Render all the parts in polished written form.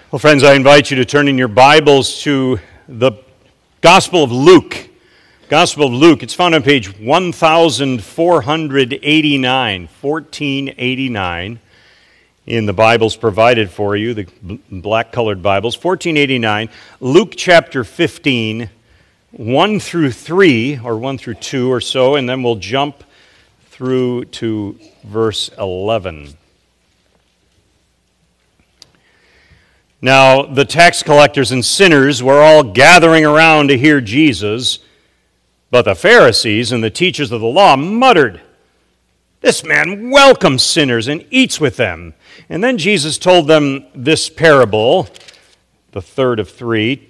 Well, friends, I invite you to turn in your Bibles to the Gospel of Luke. Gospel of Luke. It's found on page 1489, 1489 in the Bibles provided for you, the black-colored Bibles. 1489, Luke chapter 15, 1 through 3, or 1 through 2 or so, and then we'll jump through to verse 11. Now, the tax collectors and sinners were all gathering around to hear Jesus, but the Pharisees and the teachers of the law muttered, "This man welcomes sinners and eats with them." And then Jesus told them this parable, the third of three.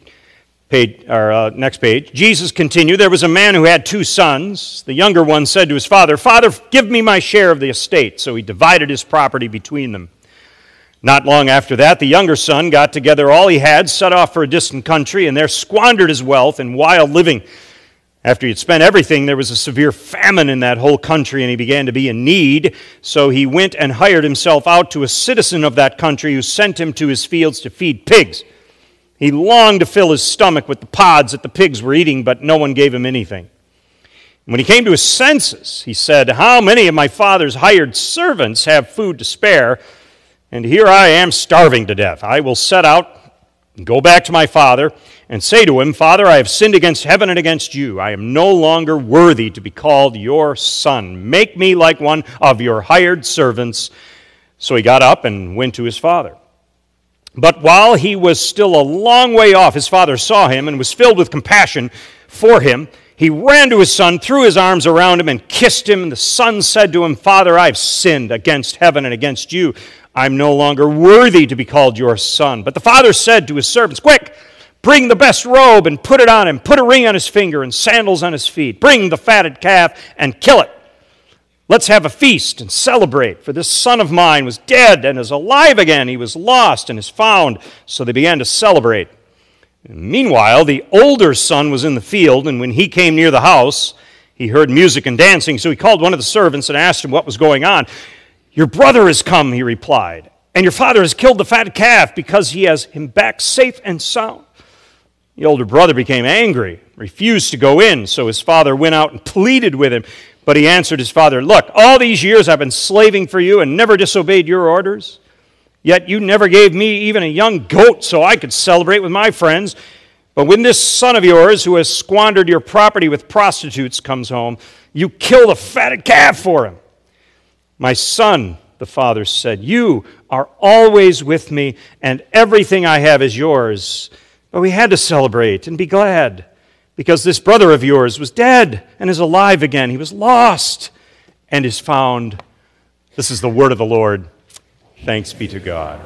Next page. Jesus continued, "There was a man who had 2 sons. The younger one said to his father, 'Father, give me my share of the estate.' So he divided his property between them. Not long after that, the younger son got together all he had, set off for a distant country, and there squandered his wealth in wild living. After he had spent everything, there was a severe famine in that whole country, and he began to be in need. So he went and hired himself out to a citizen of that country who sent him to his fields to feed pigs. He longed to fill his stomach with the pods that the pigs were eating, but no one gave him anything. When he came to his senses, he said, 'How many of my father's hired servants have food to spare? And here I am starving to death. I will set out and go back to my father and say to him, Father, I have sinned against heaven and against you. I am no longer worthy to be called your son. Make me like one of your hired servants.' So he got up and went to his father. But while he was still a long way off, his father saw him and was filled with compassion for him. He ran to his son, threw his arms around him, and kissed him. And the son said to him, Father, I have sinned against heaven and against you. I'm no longer worthy to be called your son. But the father said to his servants, Quick, bring the best robe and put it on him. Put a ring on his finger and sandals on his feet. Bring the fatted calf and kill it. Let's have a feast and celebrate. For this son of mine was dead and is alive again. He was lost and is found. So they began to celebrate. Meanwhile, the older son was in the field, and when he came near the house, he heard music and dancing. So he called one of the servants and asked him what was going on. Your brother has come, he replied, and your father has killed the fatted calf because he has him back safe and sound. The older brother became angry, refused to go in, so his father went out and pleaded with him. But he answered his father, Look, all these years I've been slaving for you and never disobeyed your orders. Yet you never gave me even a young goat so I could celebrate with my friends. But when this son of yours, who has squandered your property with prostitutes, comes home, you kill the fatted calf for him. My son, the father said, you are always with me, and everything I have is yours. But we had to celebrate and be glad, because this brother of yours was dead and is alive again. He was lost and is found. This is the word of the Lord. Thanks be to God.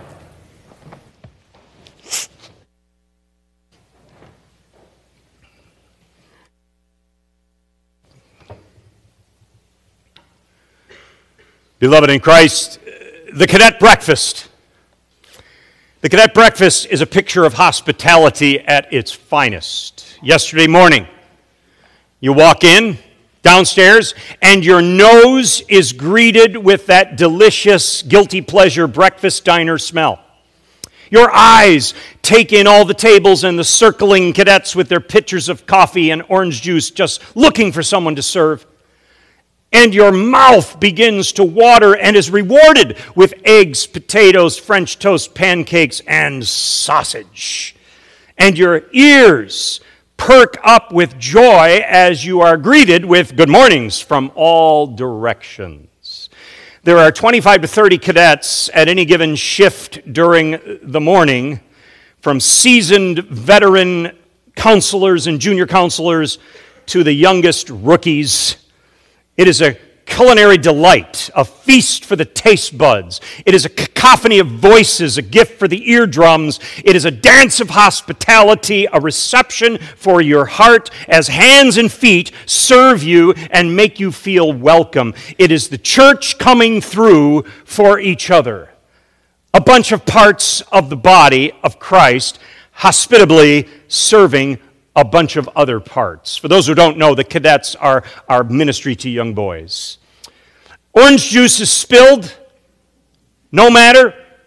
Beloved in Christ, the cadet breakfast. The cadet breakfast is a picture of hospitality at its finest. Yesterday morning, you walk in, downstairs, and your nose is greeted with that delicious, guilty pleasure breakfast diner smell. Your eyes take in all the tables and the circling cadets with their pitchers of coffee and orange juice, just looking for someone to serve. And your mouth begins to water and is rewarded with eggs, potatoes, French toast, pancakes, and sausage. And your ears perk up with joy as you are greeted with good mornings from all directions. There are 25 to 30 cadets at any given shift during the morning, from seasoned veteran counselors and junior counselors to the youngest rookies. It is a culinary delight, a feast for the taste buds. It is a cacophony of voices, a gift for the eardrums. It is a dance of hospitality, a reception for your heart as hands and feet serve you and make you feel welcome. It is the church coming through for each other. A bunch of parts of the body of Christ hospitably serving a bunch of other parts. For those who don't know, the cadets are our ministry to young boys. Orange juice is spilled, no matter.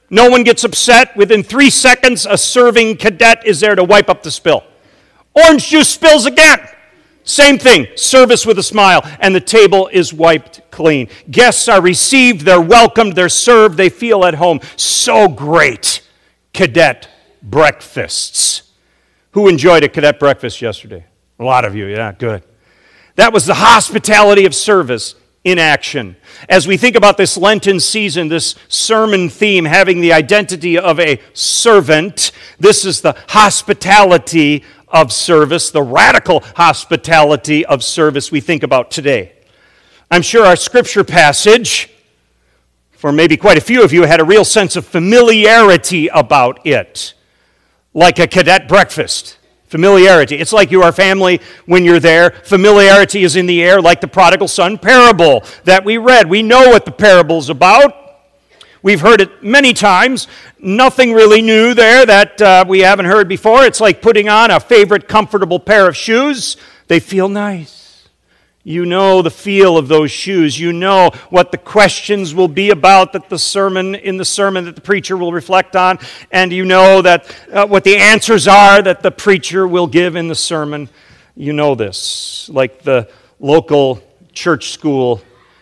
No one gets upset. Within 3 seconds, a serving cadet is there to wipe up the spill. Orange juice spills again. Same thing, service with a smile, and the table is wiped clean. Guests are received, they're welcomed, they're served, they feel at home. So great. Cadet breakfasts. Who enjoyed a cadet breakfast yesterday? A lot of you, yeah, good. That was the hospitality of service in action. As we think about this Lenten season, this sermon theme having the identity of a servant, this is the hospitality of service, the radical hospitality of service we think about today. I'm sure our scripture passage, for maybe quite a few of you, had a real sense of familiarity about it, like a cadet breakfast. Familiarity. It's like you are family when you're there. Familiarity is in the air, like the prodigal son parable that we read. We know what the parable's about. We've heard it many times. Nothing really new there that we haven't heard before. It's like putting on a favorite comfortable pair of shoes. They feel nice. You know the feel of those shoes. You know what the questions will be about that the sermon that the preacher will reflect on, and you know that what the answers are that the preacher will give in the sermon. You know this, like the local church school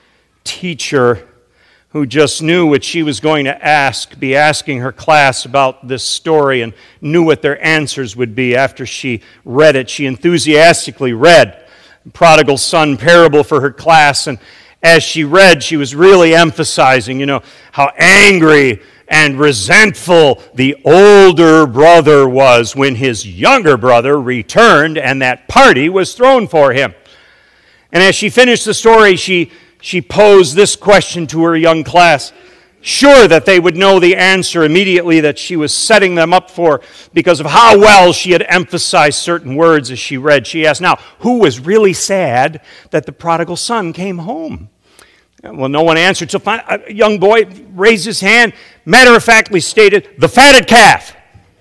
teacher who just knew what she was going to be asking her class about this story and knew what their answers would be after she read it. She enthusiastically read Prodigal Son parable for her class, and as she read, she was really emphasizing, how angry and resentful the older brother was when his younger brother returned and that party was thrown for him. And as she finished the story, she posed this question to her young class, sure that they would know the answer immediately that she was setting them up for because of how well she had emphasized certain words as she read. She asked, now, who was really sad that the prodigal son came home? Well, no one answered. So a young boy raised his hand, matter-of-factly stated, the fatted calf.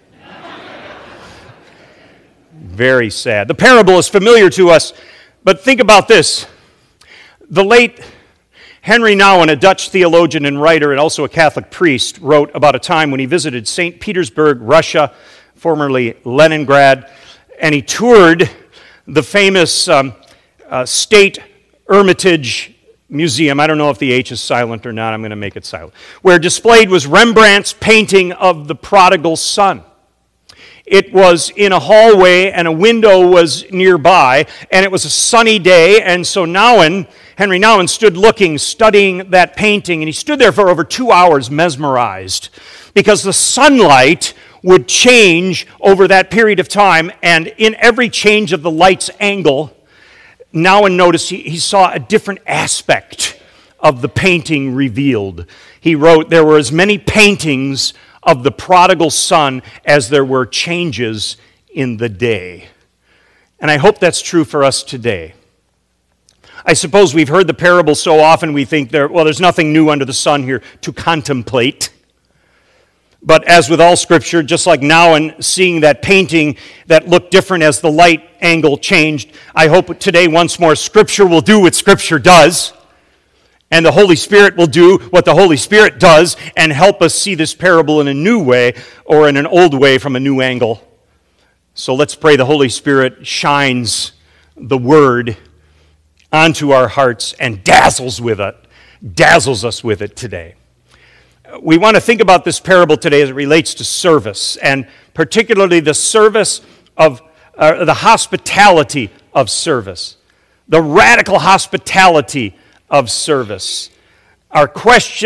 Very sad. The parable is familiar to us, but think about this. The late Henry Nouwen, a Dutch theologian and writer and also a Catholic priest, wrote about a time when he visited St. Petersburg, Russia, formerly Leningrad, and he toured the famous State Hermitage Museum. I don't know if the H is silent or not. I'm going to make it silent. Where displayed was Rembrandt's painting of the prodigal son. It was in a hallway and a window was nearby, and it was a sunny day, and so Henry Nouwen stood looking, studying that painting, and he stood there for over 2 hours mesmerized because the sunlight would change over that period of time, and in every change of the light's angle, Nouwen noticed he saw a different aspect of the painting revealed. He wrote, there were as many paintings of the prodigal son as there were changes in the day. And I hope that's true for us today. I suppose we've heard the parable so often we think there's nothing new under the sun here to contemplate. But as with all Scripture, just like Nouwen seeing that painting that looked different as the light angle changed, I hope today once more Scripture will do what Scripture does, and the Holy Spirit will do what the Holy Spirit does and help us see this parable in a new way or in an old way from a new angle. So let's pray the Holy Spirit shines the Word onto our hearts and dazzles us with it today. We want to think about this parable today as it relates to service, and particularly the service of the hospitality of service, the radical hospitality of service. Our quest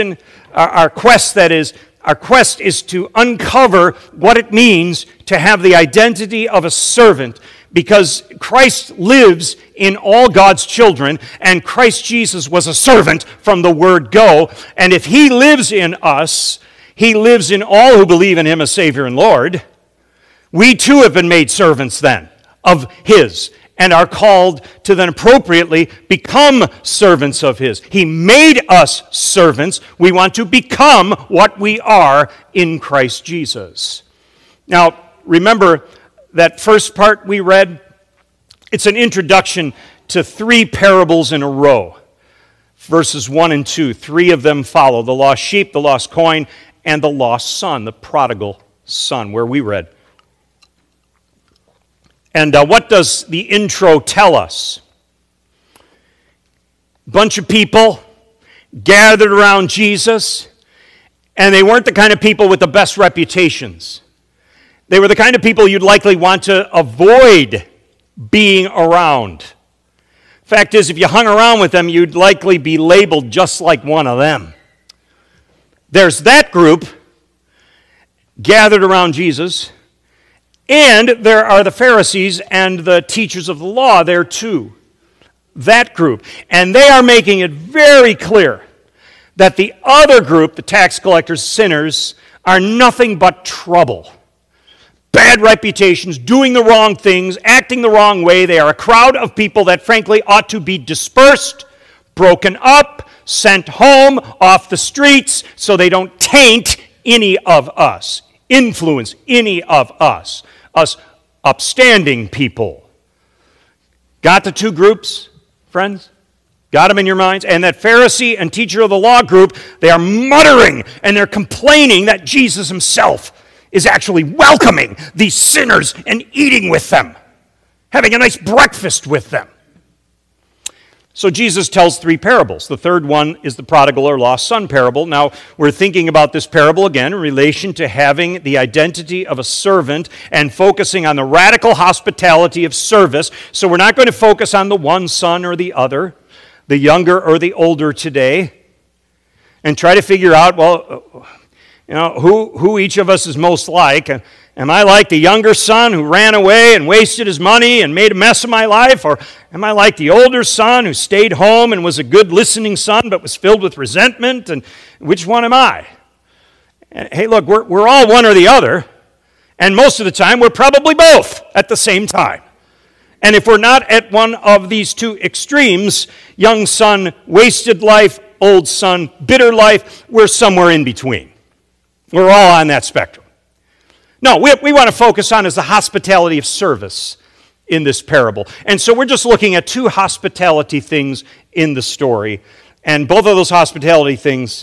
is to uncover what it means to have the identity of a servant, because Christ lives in all God's children, and Christ Jesus was a servant from the word go. And if He lives in us, He lives in all who believe in Him as Savior and Lord. We too have been made servants then of His, and are called to then appropriately become servants of His. He made us servants. We want to become what we are in Christ Jesus. Now, remember that first part we read, it's an introduction to 3 parables in a row. Verses 1 and 2, 3 of them follow: the lost sheep, the lost coin, and the lost son, the prodigal son, where we read. And what does the intro tell us? Bunch of people gathered around Jesus, and they weren't the kind of people with the best reputations. They were the kind of people you'd likely want to avoid being around. Fact is, if you hung around with them, you'd likely be labeled just like one of them. There's that group gathered around Jesus, and there are the Pharisees and the teachers of the law there too. That group. And they are making it very clear that the other group, the tax collectors, sinners, are nothing but trouble. Bad reputations, doing the wrong things, acting the wrong way. They are a crowd of people that frankly ought to be dispersed, broken up, sent home, off the streets, so they don't taint any of us, influence any of us upstanding people. Got the two groups, friends? Got them in your minds? And that Pharisee and teacher of the law group, they are muttering and they're complaining that Jesus himself is actually welcoming these sinners and eating with them, having a nice breakfast with them. So Jesus tells three parables. The third one is the prodigal or lost son parable. Now, we're thinking about this parable again in relation to having the identity of a servant and focusing on the radical hospitality of service. So we're not going to focus on the one son or the other, the younger or the older today, and try to figure out, well, who each of us is most like. Am I like the younger son who ran away and wasted his money and made a mess of my life? Or am I like the older son who stayed home and was a good listening son but was filled with resentment? And which one am I? And, hey, look, we're all one or the other. And most of the time, we're probably both at the same time. And if we're not at one of these two extremes, young son, wasted life, old son, bitter life, we're somewhere in between. We're all on that spectrum. No, we want to focus on is the hospitality of service in this parable. And so we're just looking at two hospitality things in the story. And both of those hospitality things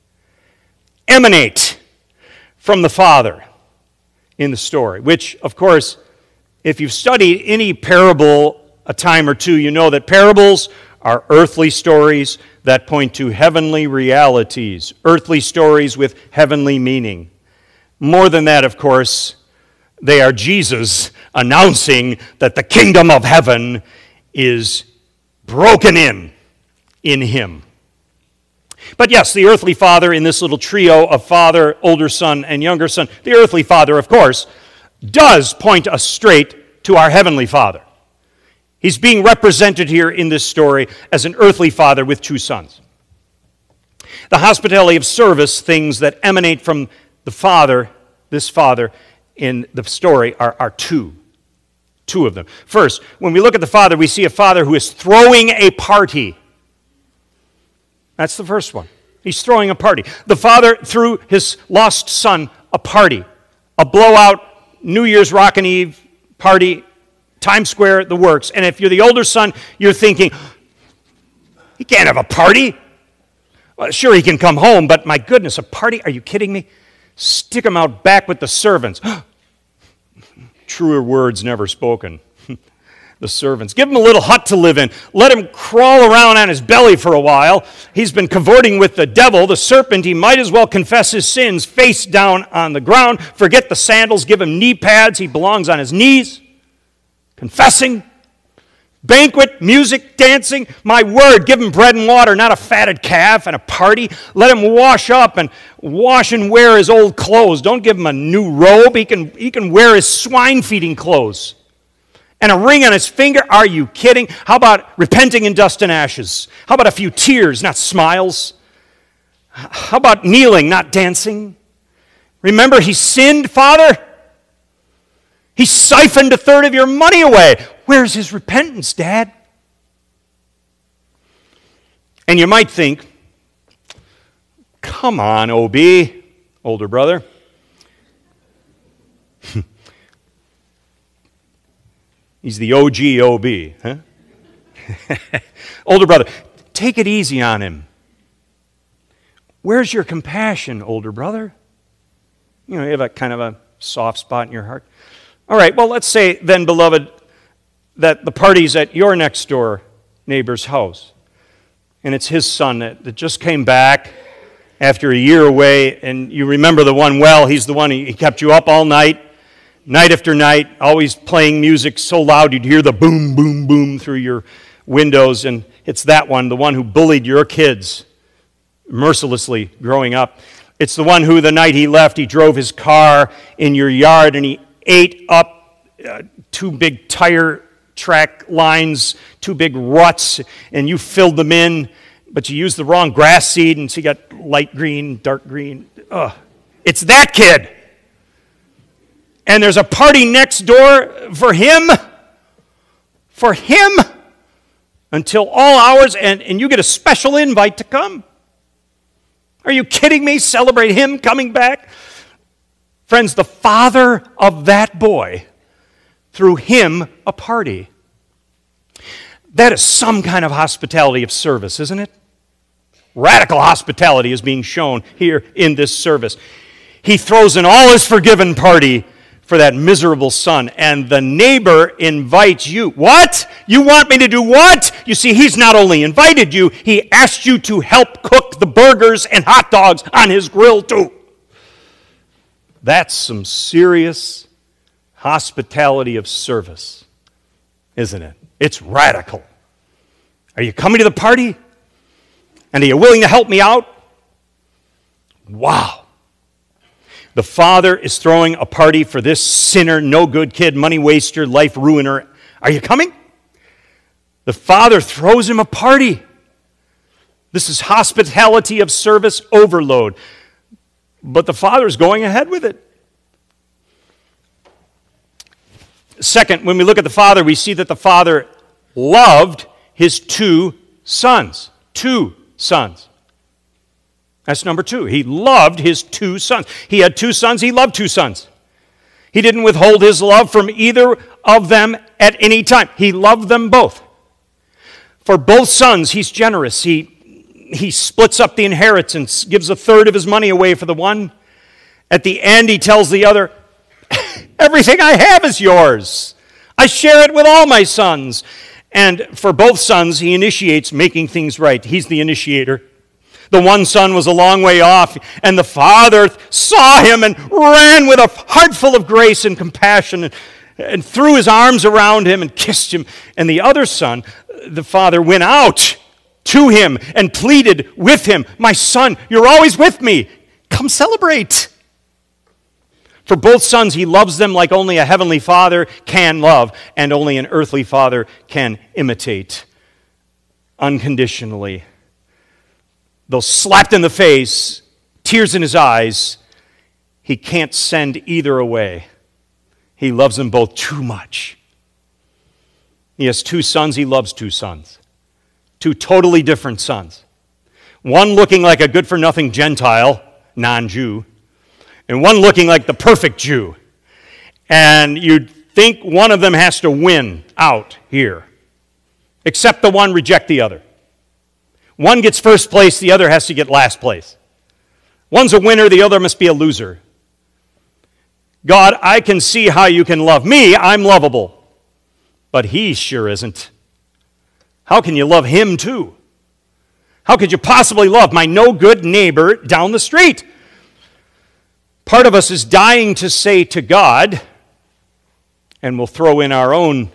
emanate from the Father in the story, which, of course, if you've studied any parable a time or two, you know that parables are earthly stories that point to heavenly realities, earthly stories with heavenly meaning. More than that, of course, they are Jesus announcing that the kingdom of heaven is broken in him. But yes, the earthly father in this little trio of father, older son, and younger son, the earthly father, of course, does point us straight to our heavenly Father. He's being represented here in this story as an earthly father with two sons. The hospitality of service, things that emanate from the Father, this Father in the story, are two of them. First, when we look at the Father, we see a Father who is throwing a party. That's the first one. He's throwing a party. The Father threw his lost son a party, a blowout New Year's Rockin' Eve party, Times Square, the works. And if you're the older son, you're thinking, he can't have a party. Well, sure, he can come home, but my goodness, a party? Are you kidding me? Stick him out back with the servants. Truer words never spoken. The servants. Give him a little hut to live in. Let him crawl around on his belly for a while. He's been cavorting with the devil, the serpent. He might as well confess his sins face down on the ground. Forget the sandals. Give him knee pads. He belongs on his knees. Confessing. Banquet, music, dancing. My word, give him bread and water, not a fatted calf and a party. Let him wash up and wash and wear his old clothes. Don't give him a new robe. He can wear his swine-feeding clothes. And a ring on his finger? Are you kidding? How about repenting in dust and ashes? How about a few tears, not smiles? How about kneeling, not dancing? Remember, he sinned, Father? He siphoned a third of your money away. Where's his repentance, Dad? And you might think, come on, OB, older brother. He's the OG OB, huh? Older brother, take it easy on him. Where's your compassion, older brother? You have a kind of a soft spot in your heart. All right, well, let's say then, beloved, that the party's at your next door neighbor's house, and it's his son that just came back after a year away, and you remember the one well. He's the one, he kept you up all night, night after night, always playing music so loud you'd hear the boom, boom, boom through your windows, and it's that one, the one who bullied your kids mercilessly growing up. It's the one who, the night he left, he drove his car in your yard and he ate up 2 big tire track lines, 2 big ruts, and you filled them in, but you used the wrong grass seed, and so you got light green, dark green. Ugh. It's that kid. And there's a party next door for him. For him. Until all hours, and you get a special invite to come. Are you kidding me? Celebrate him coming back? Friends, the father of that boy threw him a party. That is some kind of hospitality of service, isn't it? Radical hospitality is being shown here in this service. He throws an all is forgiven party for that miserable son, and the neighbor invites you. What? You want me to do what? You see, he's not only invited you, he asked you to help cook the burgers and hot dogs on his grill too. That's some serious hospitality of service, isn't it? It's radical. Are you coming to the party? And are you willing to help me out? Wow. The father is throwing a party for this sinner, no good kid, money waster, life ruiner. Are you coming? The father throws him a party. This is hospitality of service overload. But the father is going ahead with it. Second, when we look at the father, we see that the father loved his 2 sons. 2 sons. That's number 2. He loved his 2 sons. He had 2 sons. He loved 2 sons. He didn't withhold his love from either of them at any time. He loved them both. For both sons, he's generous. He splits up the inheritance, gives 1/3 of his money away for the one. At the end, he tells the other, everything I have is yours. I share it with all my sons. And for both sons, he initiates making things right. He's the initiator. The one son was a long way off, and the father saw him and ran with a heart full of grace and compassion and threw his arms around him and kissed him. And the other son, the father went out to him and pleaded with him, my son, you're always with me. Come celebrate. For both sons, he loves them like only a heavenly father can love, and only an earthly father can imitate unconditionally. Though slapped in the face, tears in his eyes, he can't send either away. He loves them both too much. He has 2 sons, he loves 2 sons. 2 totally different sons. One looking like a good-for-nothing Gentile, non-Jew, and one looking like the perfect Jew. And you'd think one of them has to win out here, except the one reject the other. One gets first place, the other has to get last place. One's a winner, the other must be a loser. God, I can see how you can love me. I'm lovable. But he sure isn't. How can you love him too? How could you possibly love my no-good neighbor down the street? Part of us is dying to say to God, and we'll throw in our own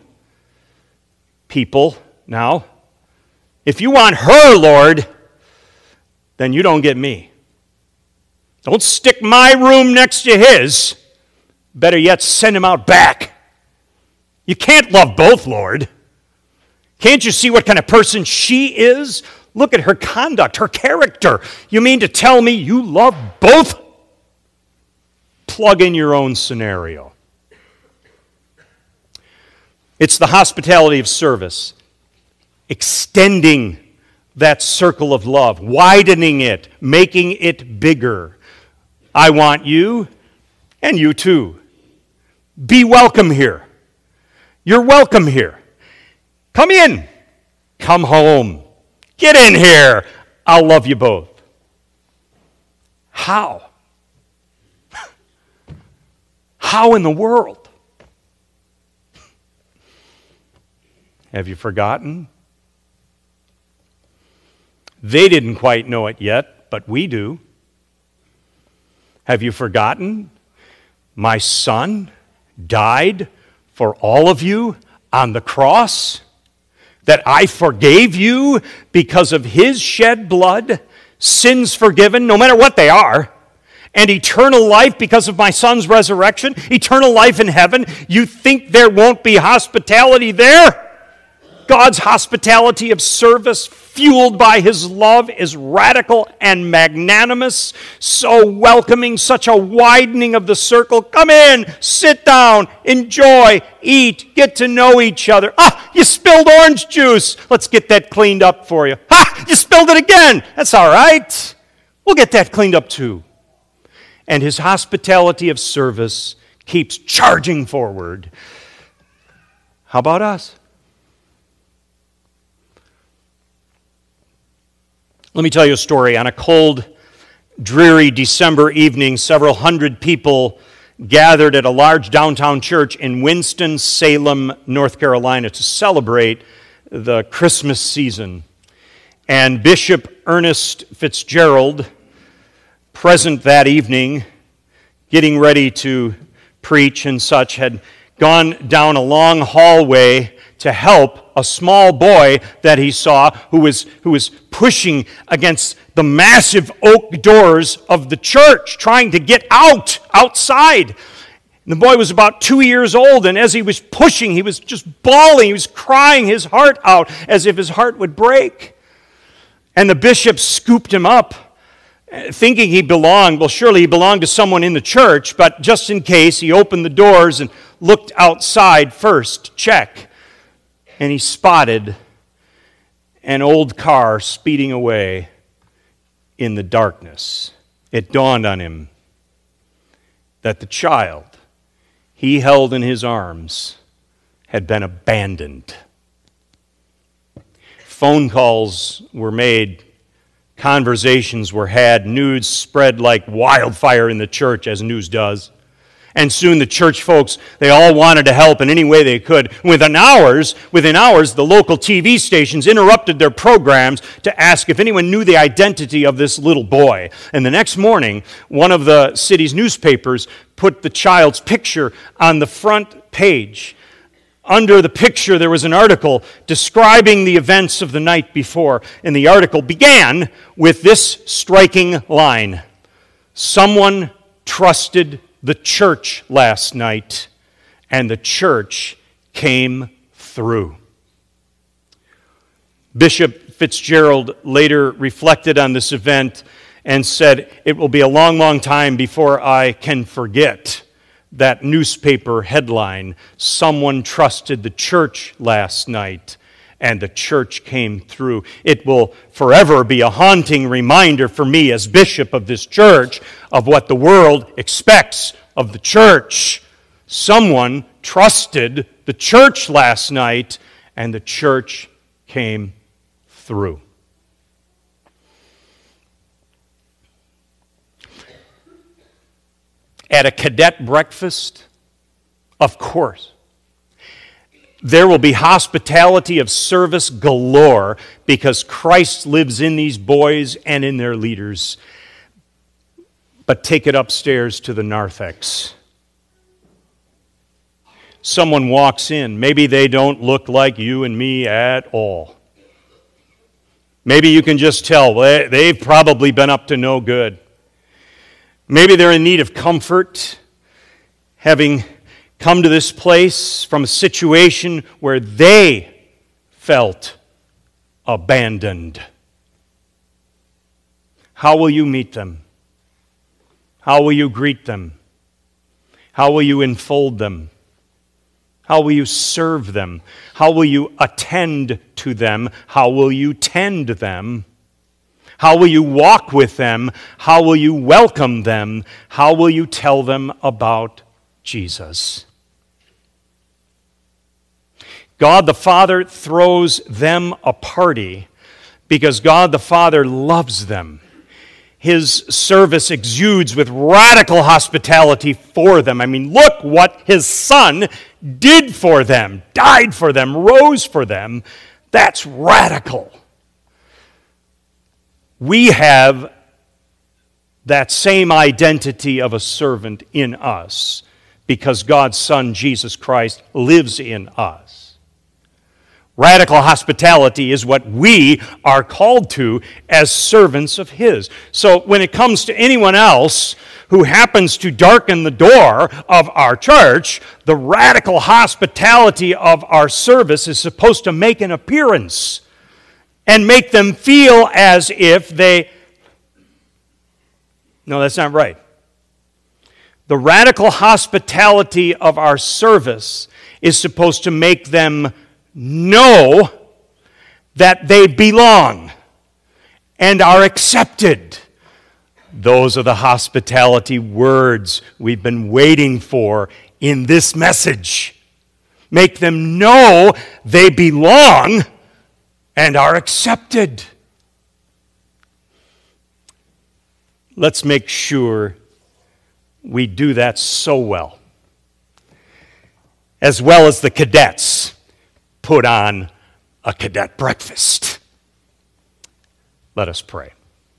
people now, if you want her, Lord, then you don't get me. Don't stick my room next to his. Better yet, send him out back. You can't love both, Lord. Can't you see what kind of person she is? Look at her conduct, her character. You mean to tell me you love both? Plug in your own scenario. It's the hospitality of service. Extending that circle of love, widening it, making it bigger. I want you, and you too. Be welcome here. You're welcome here. Come in. Come home. Get in here. I'll love you both. How? How in the world? Have you forgotten? They didn't quite know it yet, but we do. Have you forgotten? My Son died for all of you on the cross, that I forgave you because of His shed blood, sins forgiven, no matter what they are, and eternal life because of my Son's resurrection, eternal life in heaven. You think there won't be hospitality there? God's hospitality of service, fueled by His love, is radical and magnanimous, so welcoming, such a widening of the circle. Come in, sit down, enjoy, eat, get to know each other. You spilled orange juice. Let's get that cleaned up for you. You spilled it again. That's all right. We'll get that cleaned up too. And His hospitality of service keeps charging forward. How about us? Let me tell you a story. On a cold, dreary December evening, several hundred people gathered at a large downtown church in Winston-Salem, North Carolina, to celebrate the Christmas season. And Bishop Ernest Fitzgerald, present that evening, getting ready to preach and such, had gone down a long hallway to help a small boy that he saw who was pushing against the massive oak doors of the church, trying to get outside. And the boy was about 2 years old, and as he was pushing, he was just bawling. He was crying his heart out as if his heart would break. And the bishop scooped him up, thinking he belonged. Well, surely he belonged to someone in the church, but just in case, he opened the doors and looked outside first, check. And he spotted an old car speeding away in the darkness. It dawned on him that the child he held in his arms had been abandoned. Phone calls were made, conversations were had, news spread like wildfire in the church, as news does. And soon the church folks, they all wanted to help in any way they could. Within hours, the local TV stations interrupted their programs to ask if anyone knew the identity of this little boy. And the next morning, one of the city's newspapers put the child's picture on the front page. Under the picture, there was an article describing the events of the night before. And the article began with this striking line: "Someone trusted the church last night, and the church came through." Bishop Fitzgerald later reflected on this event and said, "It will be a long, long time before I can forget that newspaper headline, 'Someone trusted the church last night, and the church came through.' It will forever be a haunting reminder for me as bishop of this church of what the world expects of the church. Someone trusted the church last night, and the church came through." At a cadet breakfast, of course, there will be hospitality of service galore because Christ lives in these boys and in their leaders. But take it upstairs to the narthex. Someone walks in. Maybe they don't look like you and me at all. Maybe you can just tell they've probably been up to no good. Maybe they're in need of comfort, having come to this place from a situation where they felt abandoned. How will you meet them? How will you greet them? How will you enfold them? How will you serve them? How will you attend to them? How will you tend them? How will you walk with them? How will you welcome them? How will you tell them about Jesus? God the Father throws them a party because God the Father loves them. his service exudes with radical hospitality for them. I mean, look what his son did for them, died for them, rose for them. That's radical. We have that same identity of a servant in us because God's Son, Jesus Christ, lives in us. Radical hospitality is what we are called to as servants of His. So when it comes to anyone else who happens to darken the door of our church, the radical hospitality of our service is supposed to make an appearance and make them feel as if they... No, that's not right. The radical hospitality of our service is supposed to make them know that they belong and are accepted. Those are the hospitality words we've been waiting for in this message. Make them know they belong and are accepted. Let's make sure we do that so well as the cadets put on a cadet breakfast. Let us pray.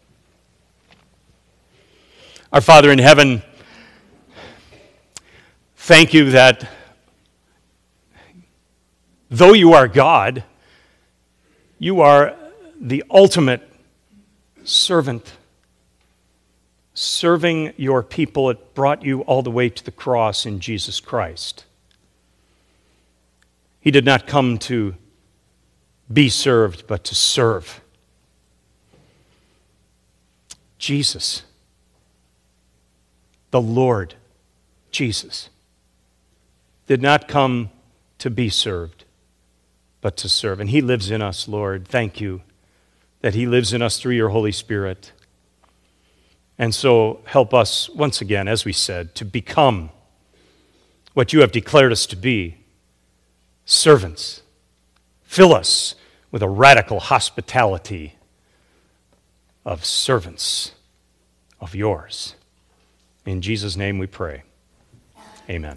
Our Father in heaven, thank you that though you are God, you are the ultimate servant. Serving your people, it brought you all the way to the cross in Jesus Christ. He did not come to be served, but to serve. Jesus, the Lord Jesus, did not come to be served, but to serve. And He lives in us, Lord. Thank you that He lives in us through your Holy Spirit. And so help us, once again, as we said, to become what you have declared us to be, servants. Fill us with a radical hospitality of servants of yours. In Jesus' name we pray. Amen.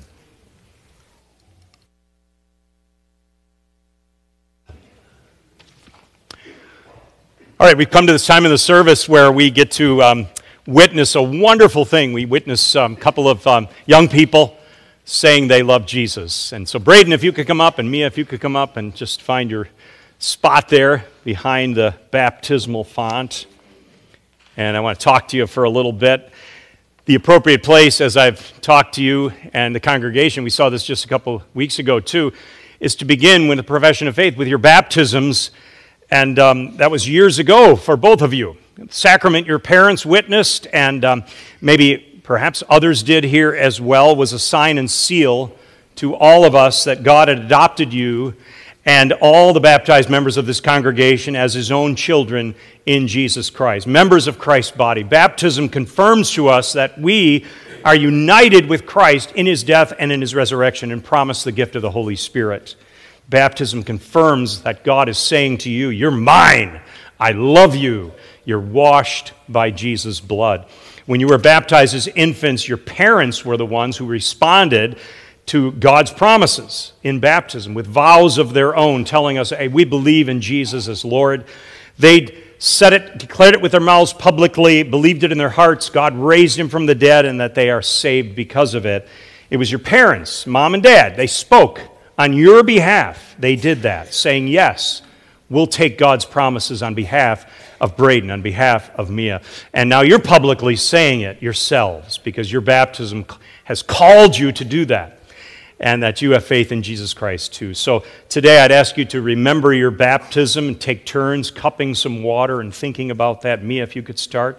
All right, we've come to this time in the service where we get to witness a wonderful thing. We witness a couple of young people saying they love Jesus. And so Braden, if you could come up, and Mia, if you could come up and just find your spot there behind the baptismal font. And I want to talk to you for a little bit. The appropriate place, as I've talked to you and the congregation, we saw this just a couple weeks ago too, is to begin with the profession of faith, with your baptisms. And that was years ago for both of you. The sacrament your parents witnessed, and maybe perhaps others did here as well, was a sign and seal to all of us that God had adopted you and all the baptized members of this congregation as His own children in Jesus Christ, members of Christ's body. Baptism confirms to us that we are united with Christ in His death and in His resurrection and promise the gift of the Holy Spirit. Baptism confirms that God is saying to you, you're mine, I love you, you're washed by Jesus' blood. When you were baptized as infants, your parents were the ones who responded to God's promises in baptism with vows of their own, telling us, hey, we believe in Jesus as Lord. They said it, declared it with their mouths publicly, believed it in their hearts, God raised Him from the dead, and that they are saved because of it. It was your parents, mom and dad, they spoke on your behalf. They did that, saying, yes, we'll take God's promises on behalf of Braden, on behalf of Mia. And now you're publicly saying it yourselves because your baptism has called you to do that, and that you have faith in Jesus Christ too. So today I'd ask you to remember your baptism and take turns cupping some water and thinking about that. Mia, if you could start.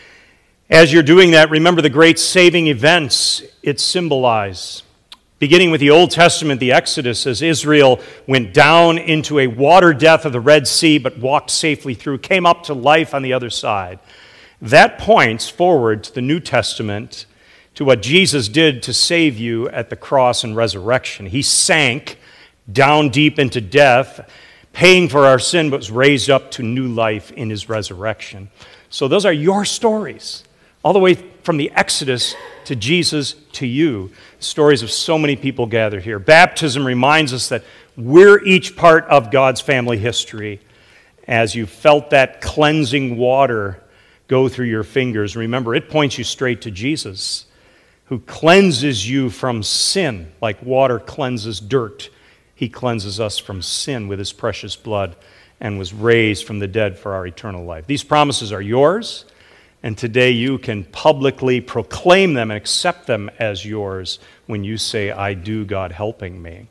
As you're doing that, remember the great saving events it symbolizes. Beginning with the Old Testament, the Exodus, as Israel went down into a water death of the Red Sea, but walked safely through, came up to life on the other side. That points forward to the New Testament, to what Jesus did to save you at the cross and resurrection. He sank down deep into death, paying for our sin, but was raised up to new life in His resurrection. So those are your stories, all the way from the Exodus to Jesus to you. Stories of so many people gathered here. Baptism reminds us that we're each part of God's family history. As you felt that cleansing water go through your fingers, remember, it points you straight to Jesus, who cleanses you from sin like water cleanses dirt. He cleanses us from sin with his precious blood and was raised from the dead for our eternal life. These promises are yours, and today you can publicly proclaim them and accept them as yours when you say, I do, God helping me.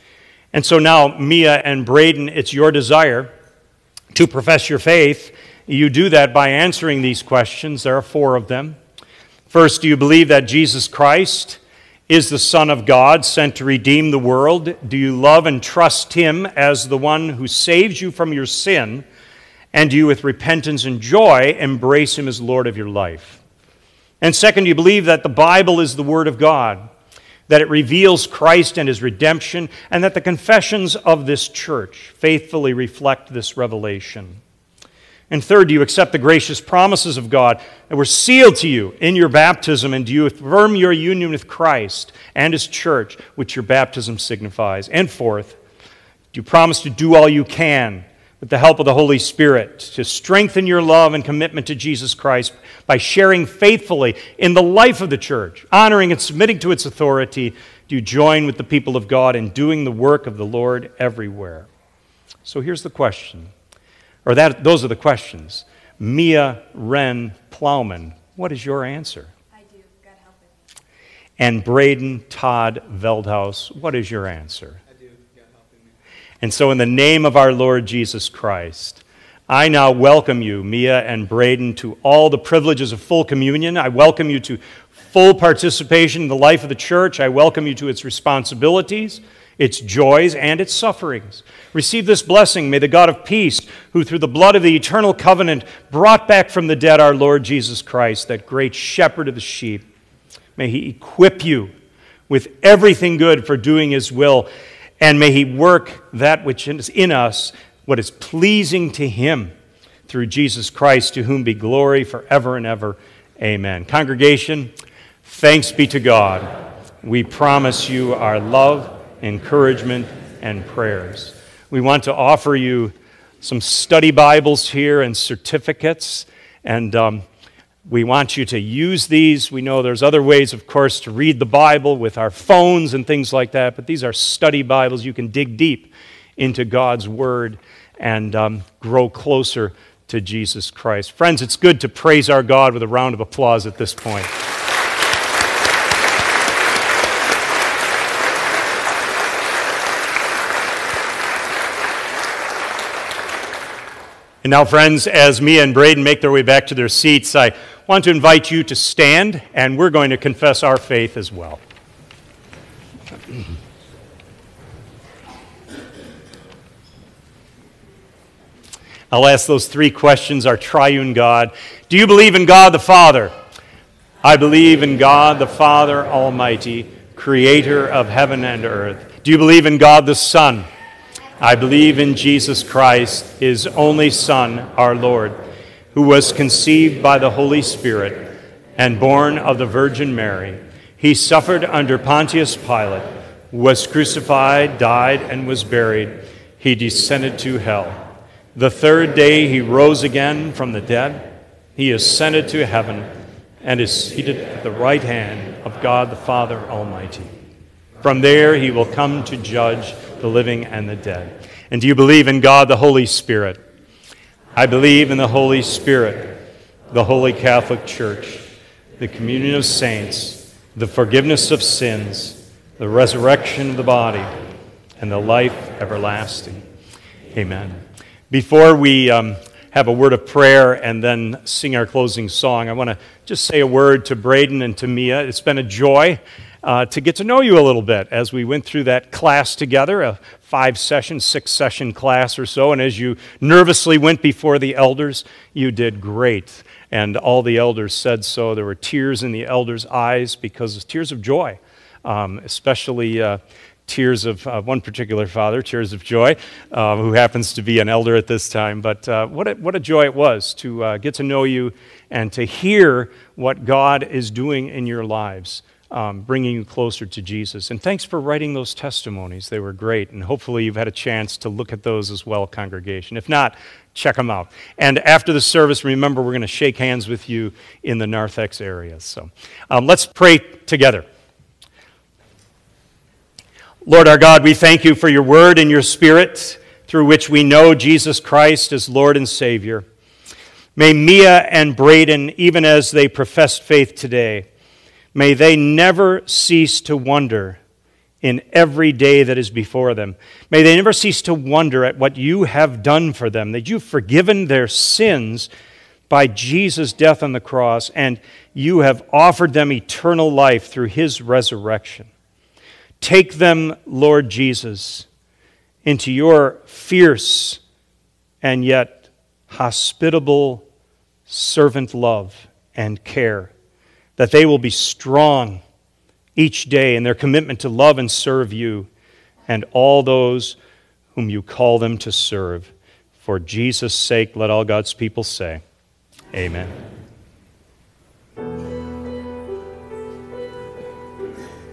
And so now, Mia and Braden, it's your desire to profess your faith. You do that by answering these questions. There are 4 of them. First, do you believe that Jesus Christ is the Son of God sent to redeem the world? Do you love and trust him as the one who saves you from your sin? And do you, with repentance and joy, embrace him as Lord of your life? And second, do you believe that the Bible is the Word of God, that it reveals Christ and his redemption, and that the confessions of this church faithfully reflect this revelation? And third, do you accept the gracious promises of God that were sealed to you in your baptism? And do you affirm your union with Christ and his church, which your baptism signifies? And fourth, do you promise to do all you can with the help of the Holy Spirit to strengthen your love and commitment to Jesus Christ by sharing faithfully in the life of the church, honoring and submitting to its authority? Do you join with the people of God in doing the work of the Lord everywhere? So here's the question. Those are the questions. Mia Wren Plowman, what is your answer? I do, God help me. And Braden Todd Veldhaus, what is your answer? I do, God helping me. And so in the name of our Lord Jesus Christ, I now welcome you, Mia and Braden, to all the privileges of full communion. I welcome you to full participation in the life of the church. I welcome you to its responsibilities, its joys, and its sufferings. Receive this blessing. May the God of peace, who through the blood of the eternal covenant brought back from the dead our Lord Jesus Christ, that great shepherd of the sheep, may he equip you with everything good for doing his will, and may he work that which is in us, what is pleasing to him, through Jesus Christ, to whom be glory forever and ever. Amen. Congregation, thanks be to God. We promise you our love, encouragement, and prayers. We want to offer you some study Bibles here and certificates, and we want you to use these. We know there's other ways, of course, to read the Bible with our phones and things like that, but these are study Bibles. You can dig deep into God's Word and grow closer to Jesus Christ. Friends, it's good to praise our God with a round of applause at this point. And now, friends, as Mia and Braden make their way back to their seats, I want to invite you to stand, and we're going to confess our faith as well. I'll ask those 3 questions, our triune God. Do you believe in God the Father? I believe in God the Father Almighty, creator of heaven and earth. Do you believe in God the Son? I believe in Jesus Christ, his only Son, our Lord, who was conceived by the Holy Spirit and born of the Virgin Mary. He suffered under Pontius Pilate, was crucified, died, and was buried. He descended to hell. The 3rd day he rose again from the dead. He ascended to heaven and is seated at the right hand of God the Father Almighty. From there he will come to judge the living and the dead. And do you believe in God the Holy Spirit? I believe in the Holy Spirit, the Holy Catholic Church, the communion of saints, the forgiveness of sins, the resurrection of the body, and the life everlasting. Amen. Before we have a word of prayer and then sing our closing song, I want to just say a word to Braden and to Mia. It's been a joy to get to know you a little bit as we went through that class together, a 5-session, 6-session class or so, and as you nervously went before the elders, you did great. And all the elders said so. There were tears in the elders' eyes because of tears of joy, especially tears of one particular father, tears of joy, who happens to be an elder at this time. But what a joy it was to get to know you and to hear what God is doing in your lives, bringing you closer to Jesus. And thanks for writing those testimonies. They were great, and hopefully you've had a chance to look at those as well, congregation. If not, check them out. And after the service, remember, we're going to shake hands with you in the narthex area. So let's pray together. Lord our God, we thank you for your word and your Spirit, through which we know Jesus Christ as Lord and Savior. May Mia and Braden, even as they professed faith today, may they never cease to wonder in every day that is before them. May they never cease to wonder at what you have done for them, that you've forgiven their sins by Jesus' death on the cross, and you have offered them eternal life through his resurrection. Take them, Lord Jesus, into your fierce and yet hospitable servant love and care, that they will be strong each day in their commitment to love and serve you and all those whom you call them to serve. For Jesus' sake, let all God's people say, Amen.